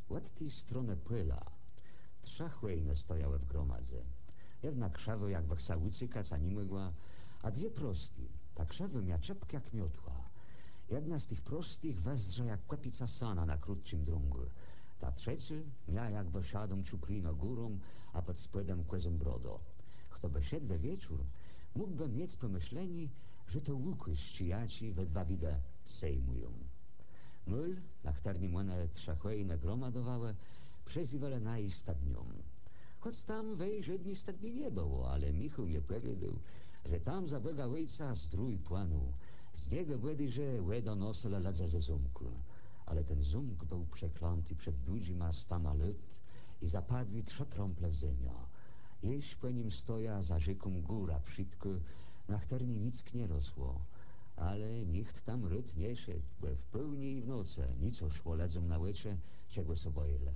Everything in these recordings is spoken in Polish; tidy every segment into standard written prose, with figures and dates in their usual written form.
Od tej strony pyla trza chłejne stojały w gromadze. Jedna krzawo jak wachsa cykać, ani mygła, a dwie prosty. Ta krzawo mia czepkę jak miotła. Jedna z tych prostych wezdrza jak kłapica sana na krótszym drągu. Ta trzeci mia jakby siadą czuprino górą, a pod spodem kłezem brodo. Kto by szedł we wieczór, mógłby mieć pomyśleni, że to łuky ścijaci we dwa wide sejmują. Myl, na którym one trzachwejne gromadowały, przezywale na stadnią. Choć tam wej żadnej stadni nie było, ale Michał mnie powiedział, że tam zabiega ojca zdrój planu. Z niego będzie, że łedo nosyle ladza ze zumku. Ale ten zumk był przeklęty przed ludźma stama lat i zapadły trzy trąple w ziemię. Jeś po nim stoja za rzeką góra przytko, na której nic nie rosło. Ale nikt tam ryt nie szedł, bo w pełni i w nocy nic szło ledzą na łycze, czego sobojele.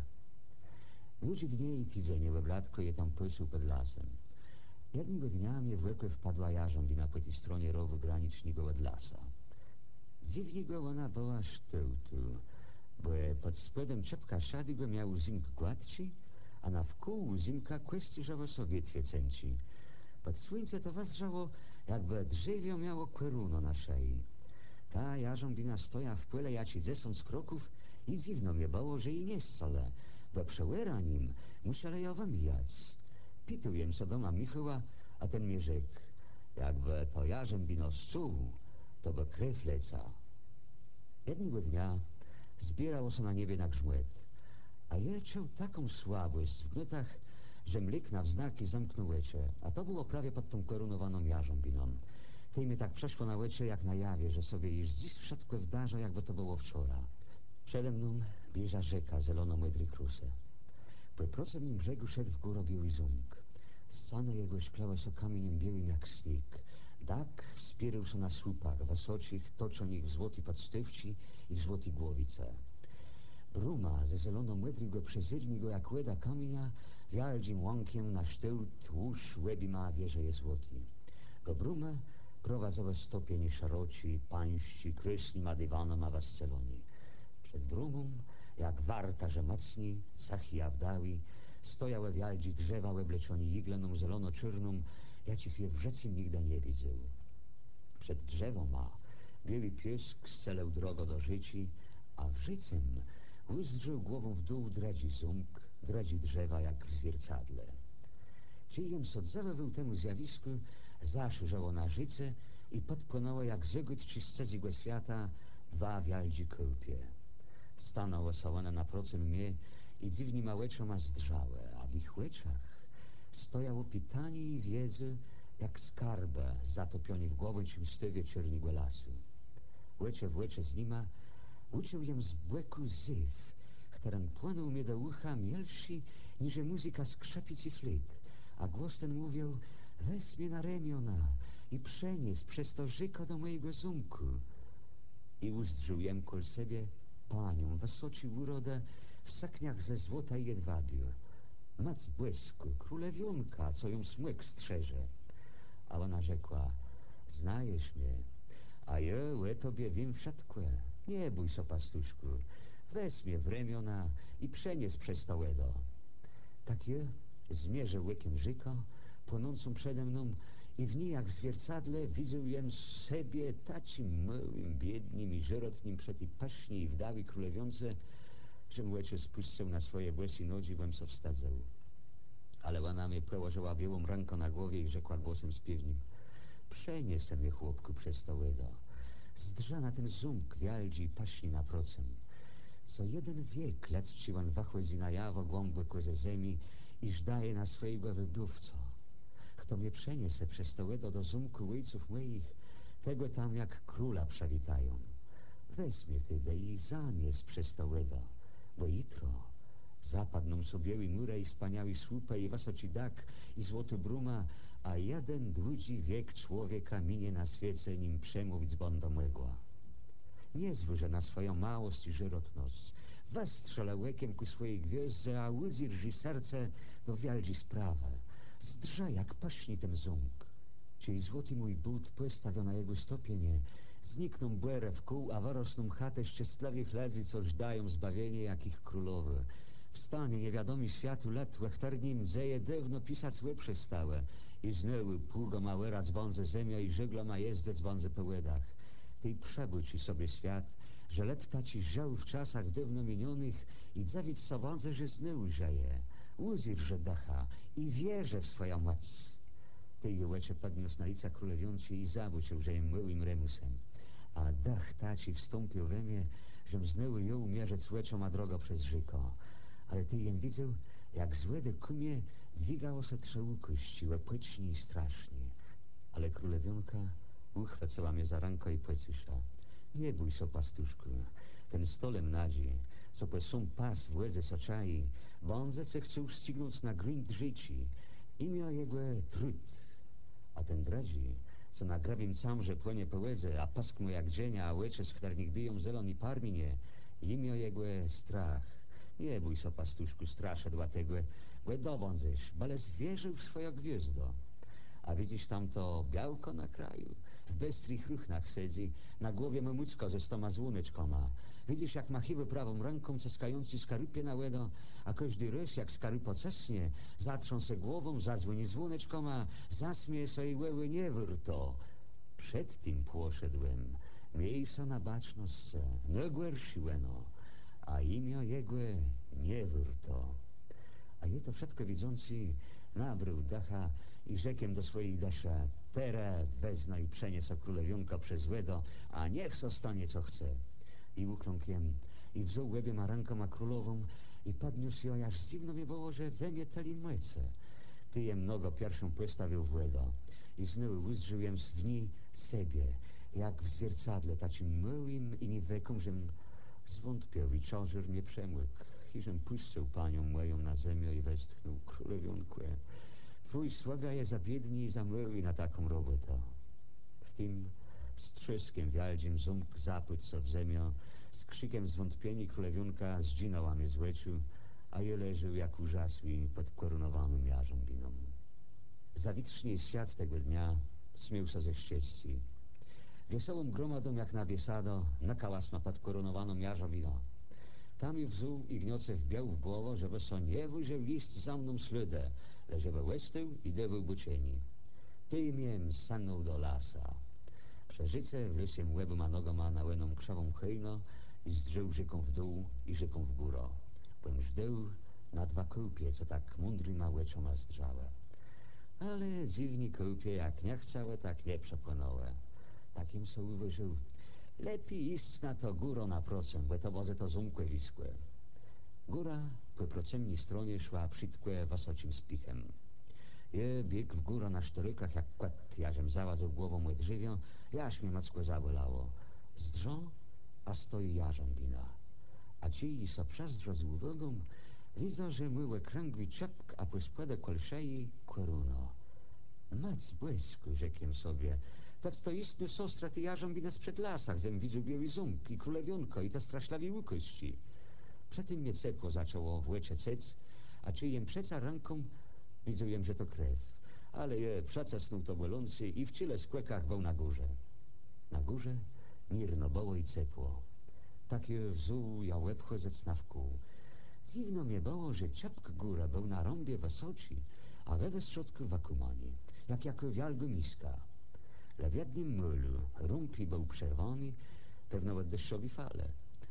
Ludzie dnie i tydzienie we blatko je tam pysuł pod lasem. Jednego dnia mnie w łekę wpadła jarzębina po tej stronie rowu granicznego od lasa. Dziwnie go ona była sztyłtu, bo pod spodem czepka szady go miał zimk gładszy, a na wkół zimka kłeściżało sowietwie cęci. Pod słońce to wazrzało, jakby drzewo miało kweruno na szyi. Ta jarzębina stoja w pyle jaci 10 kroków i dziwno mnie było, że i nie scale, bo przełera nim musieli ją wymijać. Pitujem so doma Michała, a ten mi rzekł, jakby to jarzębino zczuł, to by krew leca. Jednego dnia zbierało się na niebie na grzmot, a ja czuł taką słabość w gnutach, że mlik na wznaki zamknął łycze, a to było prawie pod tą korunowaną jarzębiną. Tej mi tak przeszło na łycze jak na jawie, że sobie już dziś wszystko wdarza, jakby to było wczoraj. Przede mną bieża rzeka zielono-mydry kruse. Po procem brzegu szedł w górę biały zumk. Scena jego szklała się kamieniem białym jak śnieg. Dak wspierał się na słupach wysokich, toczonych w złoty podstywci i w złoty głowice. Bruma ze zielono-mydry go przezyrni go jak łeda kamienia, wielkim łąkiem na sztylt łóż łebi ma wieże je złoty. Do brumy prowadzowe stopień szaroci, pańści, krysni ma dywanom a wasceloni. Przed brumą, jak warta, że mocni, cachy jawdawi, stojały wialdzi drzewa łeblecioni igleną zielono-czyrną, jacich je w rzece nigdy nie widział. Przed drzewoma biały piesk scelał drogo do życi, a w życem uzdrzył głową w dół dradzi zumk, dradzi drzewa jak w zwiercadle. Czyjem sodzawa był temu zjawisku, zaszurzało na życie i podpłynęło jak zygód czystego świata dwa wialdzi kołpie. Stanęło one na procem mnie i dziwnie małeczoma zdrżałe, a w ich łeczach stojało pytanie i wiedzy jak skarbe zatopione w głowęcim stywie czerniego lasu. Łycze w łycze z nima uczył jem z błeku zyw, którym płynął mnie do ucha mielszy niż muzyka skrzepic i flit, a głos ten mówił: weź mnie na ramiona i przenieś przez to żyko do mojego zumku. I uzdrzył jem kol siebie panią, wysoci urodę, w sakniach ze złota i jedwabiu. Mac błysku, królewionka, co ją smyk strzeże. A ona rzekła: znajesz mnie, a ja o tobie wiem wszystko. Nie bój się, pastuszku, weź mnie w ramiona i przenieś przez to łedo. Tak je zmierzę łykiem żyka, płonącą przede mną, i w niej jak w zwiercadle widzę jem siebie tacim małym, biednym i żerotnym przed tej paśni i wdawi królewionce, że młecze spuszczę na swoje błysy nodzi, bym so wstadzał. Ale ona mnie położyła białą ręką na głowie i rzekła głosem śpiewnym: przenieś mnie, chłopku, przez to łedo. Zdrża na ten zumk wialdzi paśni na procem. Co jeden wiek lecciłan wachłedzi na jawo głęboko ze ziemi i żdaje na swojego wybówco. Kto mnie przeniesie przez to łedo do zumku ojców moich, tego tam jak króla przewitają. Weź mnie ty i zanieś przez to łedo, bo jutro zapadną sobie i murę i wspaniały słupę i wasoci dak i złoty bruma, a jeden dłudzi wiek człowieka minie na świecie, nim przemówić będą mgła. Nie zwróżę na swoją małość i żyrotność. Westrzelę łykiem ku swojej gwieździe, a łzy rży serce do wialdzi sprawę. Zdrża jak paśni ten zumk. Czyli złoty mój but postawił na jego stopienie, Znikną błere w kół, a wyrosną chatę szczęśliwych ledzy, coż dają zbawienie, jakich królowy. Wstanie niewiadomi światu lat, łechtarnim dzieje dawno pisać złe przestałe. I znęły pługo małe raz wąze ziemia i żeglo ma jezdec wąze po łedach. Ty przebudź sobie świat, że let taci żał w czasach dawno minionych i zawiedz sobądze, że znył żeje. Łuzir, że dacha i wierzę w swoją moc. Ty jełecze podniósł na lica królewionci i zawrócił, że jem młyłym remusem. A dach taci wstąpił we mnie, żem znęły ją mierzec łeczą, a drogo przez żyko. Ale ty jem widział, jak złe de kumie dźwigało se trzełukości, łepłecznie i strasznie. Ale królewionka uchwyciła mnie za rękę i powiedziała: nie bój się, pastuszku, ten stolem nadzi, co pe są pas w łedze soczai, wądze se chcą ścignąć na grunt życi, imię jego trud. A ten dradzi, co na grabim camrze płynie po łedze, a pask mu jak dzienia, a łycze z których biją zelon i parminie, imię jego strach. Nie bój się, pastuszku, strasze dlatego, bo dowądzesz, bales wierzył w swoje gwiazdo. A widzisz tamto białko na kraju? W bystrych ruchnach siedzi, na głowie mamucko ze 100 złoneczkoma. Widzisz, jak machiwy prawą ręką ceskający skarupie na łedo, a każdy rys, jak skarupo cesnie, zatrząsę głową, zadzwoni dzwoneczkoma, zasmieje se i łeły nie wyrto. Przed tym poszedłem, miejsca na baczność nie gwersiłeno, a imię jego nie wyrto. A je to wszystko widzący nabrył dacha i rzekiem do swojej dasza: tere wezna i przenieso królewionka przez łedo, a niech zostanie co chce. I ukląkiem, i wziął łebie ma ręką a królową i podniósł ją, aż zimno mi było, że we mnie teli mlece. Ty je mnogo pierwszą postawił w łedo i znowu uzrzył jem w niej siebie, jak w zwiercadle takim małym i niewekom, żem zwątpiał i czożer mnie przemłyk i żem puścił panią moją na ziemię i westchnął: królewionku, twój sługa jest za biedny i za mały na taką robotę. W tym z trzyskiem wialdzim ząbk zapyt co w ziemię, z krzykiem zwątpieni królewionka zdzinoła mnie z łeczu, a je leżył jak użasły pod koronowaną jarzębiną. Zawitrznie świat tego dnia śmiał się ze ścieżki. Wesołą gromadą jak na biesado nakałasma pod koronowaną jarzębiną. Tam i wzuł i gniocę wbiał w głowę, żeby so nie wyżył list za mną śledę, le żeby łestył i dewał bucieni. Ty miem stanął do lasa. Przeżyce w lysiem łebu ma nogoma na łeną krzawą hejno i zdrzył rzeką w dół i rzeką w górę. Byłem żdeł na 2 kołpie, co tak mądry ma łeczą ma zdrzałe. Ale dziwni kołpie, jak nie chcałe, tak nie przepłynąłe. Takim so uwyżył: lepiej iść na to górą na procent, bo to wozy to zumkłe wiskłe. Góra po procemnej stronie szła przytkłe wysocim spichem. Je biegł w górę na sztorykach jak kład, jażem załazł głową łe drzewią, jaż mnie macko zabolało. Zdrżą, a stoi jarzębina. A ci so przezdro z uwagą widzą, że myłe kręgły czepk, a po składę kolszei koruno. Mac błysku, rzekiem sobie, tak to istny sostra ty jarzębina sprzed lasach, zem widział biały ząb i królewionko i te straszlawie łukości. Przedtem mnie cepło zaczęło w łecze cec, a czyjem przeca ręką widziałem, że to krew. Ale je przecesnął to bolący i w ciele skłekach był na górze. Na górze mirno było i cepło. Takie wzół ja łeb chodzec na wkół. Dziwno mnie było, że czapk góra był na rąbie wysoci, a we środku wakumanie, jak jako wialgo miska. Le w jednym mylu rumpi był przerwany, pewno od deszczowi fale.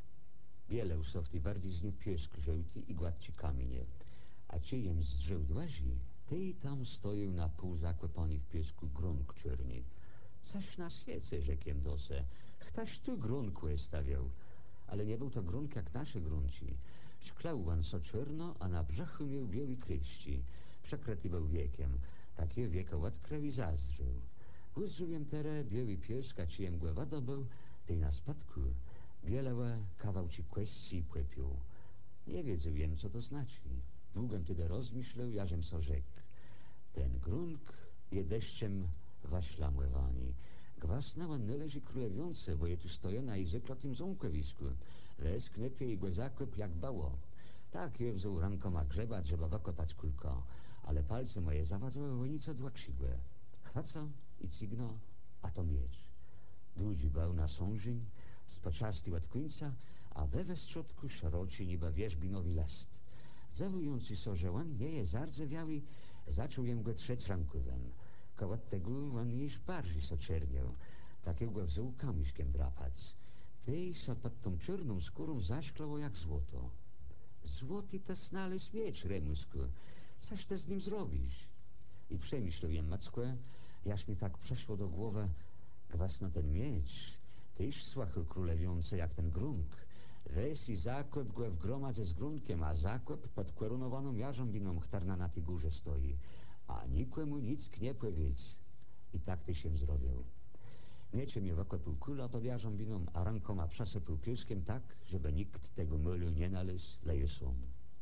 Bieleł so w tej wardziznie piesk żółty i gładci kamienie, a czyjem z drzew dłazi, tej tam stoił na pół zakłepany w piesku grunk czerni. Coś na świece, rzekiem dose. Ktoś tu grunkłe stawiał, ale nie był to grunk jak nasze grunci. Szklał on so czerno, a na brzuchu miał biały kryści. Przekryty był wiekiem, takie wieko ład krewi zazdrzył. Uzrzyłem tere biały piesk, a czyjem głowado był, tej na spadku bielełe kawałci kwestii i płypił. Nie wiedziałem, co to znaczy. Długiem tyle rozmyślał, jażem so rzekł: ten grunk je deszczem waślamływani. Gwasnęła nie leży królewionce, bo je tu stoję na izyklotym ząbkowisku. Les knepie i go zakłep jak bało. Tak je wziął rękoma grzebać, żeby wykopać kulko, ale palce moje zawadzały łynico dłaksigłe. Chwaca i cigno, a to miecz. Duży bał na sążyń, spoczasty od końca, a we westrzodku szeroczy niby wierzbinowy last. Zawujący so, że on nie jest zardzewiały, zaczął jem go trzeć rankowem. Koło tego on już bardziej so czerniał. Takiego wziął kamyszkiem drapać. Tej so pod tą czarną skórą zaszklało jak złoto. Złoty to znalazł miecz, Remusku. Coś ty z nim zrobisz? I przemyślał jem Mackłe, jaż mi tak przeszło do głowy, gwas na ten miecz, tyś słachy królewiący jak ten grunk. Weź i zakłep go w gromadze z grunkiem, a zakłep pod korunowaną jarzębiną chtarna na tej górze stoi. A nikomu nic nie powiedzieć. I tak ty się zrobił. Mieczem je woklepił kula pod jarzębiną, a rękoma przesypił piuskiem tak, żeby nikt tego mylu nie nalazł, leje są.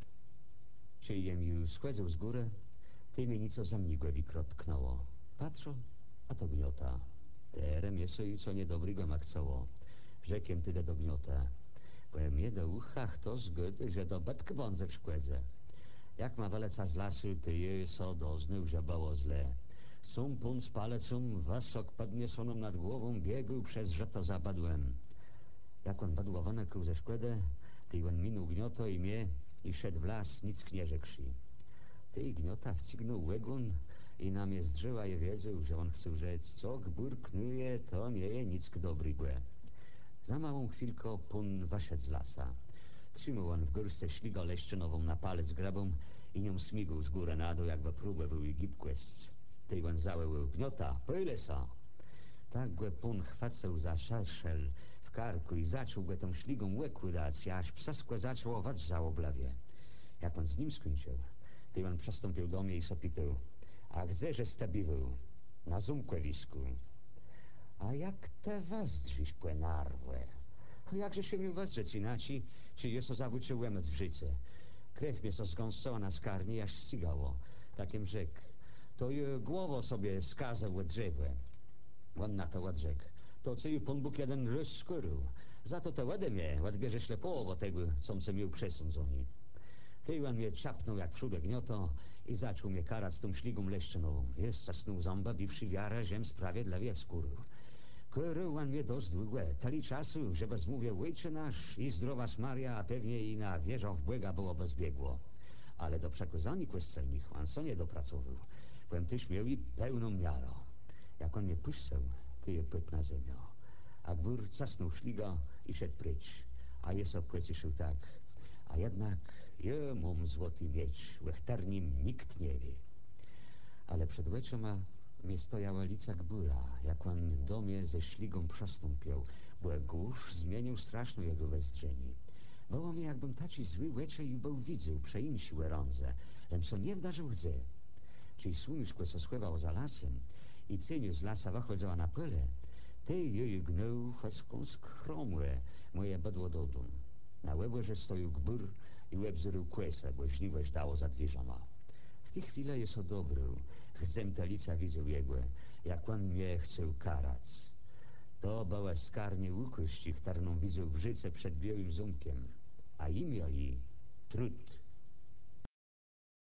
Czy jem już schłedzał z góry, ty mnie nieco za mnie głębiko tknęło. Patrzę, a to gniota. Terem jest i co niedobrego makcało. Rzekiem tyle do gniota. Powiem mnie do uchach to zgód, że do betk bądze w szkłedze. Jak ma weleca z lasu, ty je so doznał, że było źle. Sum pun z palecum, wasok podniesioną nad głową, biegł przez żeto zabadłem. Jak on badłowany kuł ze szkłedę, ty on minął gnioto i mnie i szedł w las, nic nie rzekszy. Ty gniota wcignął łegun i na mnie z drzewa je wiedział, że on chce rzec, co gbur knuje, to nie je nic dobrego. Za małą chwilkę pun wyszedł z lasa. Trzymał on w górce śligę leszczynową na palec grabą i nią smigał z góry na dół, jakby próbę był i gipquest. Ty on załeł gniota, pyle sa. Tak go pun chwacał za szerszel w karku i zaczął go tą śligą łeku dać, aż psaskłe zaczął ować za oblawie. Jak on z nim skończył, ty on przystąpił do mnie i zapytał, a gdzie że stabiwał? Na zumkłewisku. A jak te was drzyś płynarwe? Jakże się mi was rzec inaczej, czy jest to zawócie łemec w życie? Krew mnie so zgąscała na skarni, aż ścigało. Takim rzekł, to je głowo sobie skazał od drzewie. On na to odrzekł, to co ju Pan Bóg jeden rozskórył. Za to ode mnie odbierze ślepowo tego, com se miał przesądzoni. Ty on mnie czapnął jak przódę gnioto i zaczął mnie karać z tą śligą leszczynową. Jeszcze snął zęba, biwszy wiarę, żem sprawiedliwie wskórył. Korył on mnie dość długo, tali czasu, że bez mówię Ojcze nasz i zdrowaś Maria, a pewnie i na wieżą w błęga byłoby zbiegło. Ale do przekazani kwestelnych on so nie dopracował. Powiem tyś miał i pełną miarą. Jak on mnie puszczał, ty je pyt na ziemię. A gbur casnął szliga i szedł pryć. A Jeso płeciszył tak. A jednak je mam złoty miecz, łechtarnim nikt nie wie. Ale przed oczyma mnie stojała lica gbura, jak on do mnie ze śligą przestąpił, bo górz zmienił straszną jego wezdzenie. Było mi, jakbym taci zły łecze i był widział, przeinsiłe rądze, jem so nie wdarzył gdzie. Czyli słoneczko co schływało za lasem i cieniu z lasa wychodziła na pole, tej jej gnął, choć chromłe moje bydło do dum. Na łeberze stoił gbur i łeb zrył kłesa, bo żniwo dało za dwieżoma. W tej chwili jest o dobru, chcem ta lica widział jego, jak on mnie chciał karać. To była skarnie łukość, ich tarną widział w życe przed białym zumkiem, a imię jej Trud.